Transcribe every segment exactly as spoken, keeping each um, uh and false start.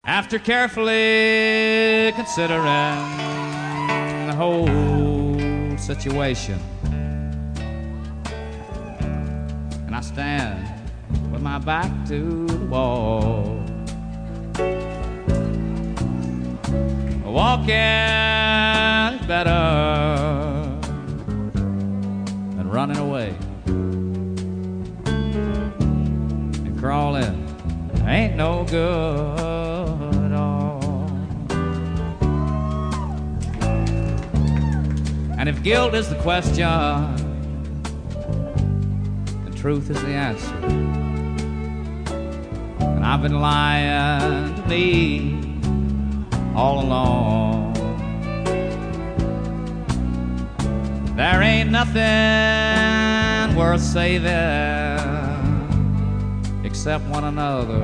After carefully considering the whole situation, and I stand with my back to the wall, walking is better than running away, and crawling ain't no good at all. And if guilt is the question, the truth is the answer. And I've been lying to me all along. There ain't nothing worth saving except one another.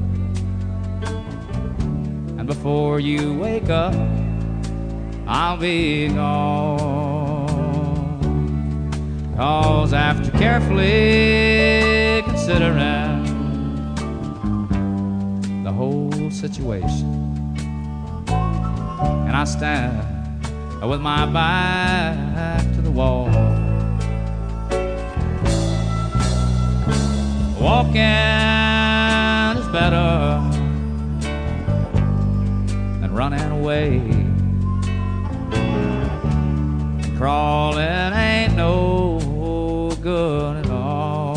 And before you wake up, I'll be gone. 'Cause after carefully considering the whole situation, and I stand with my back to the wall, walking is better than running away. Crawling ain't no good at all.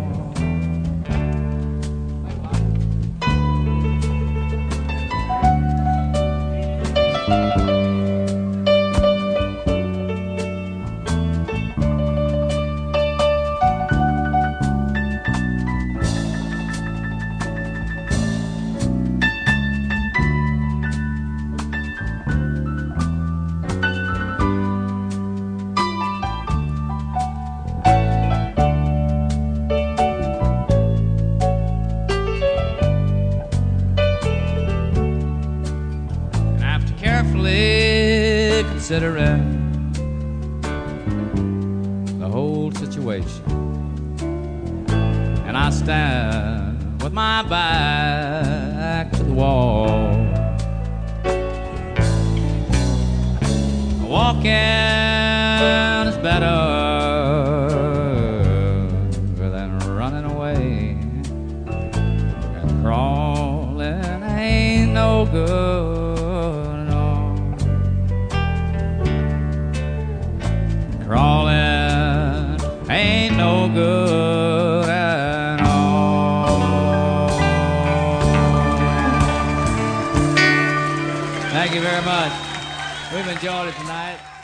Carefully considering the whole situation, and I stand with my back to the wall, walking is better than running away, and crawling ain't no good. Crawling ain't no good at all. Thank you very much. We've enjoyed it tonight.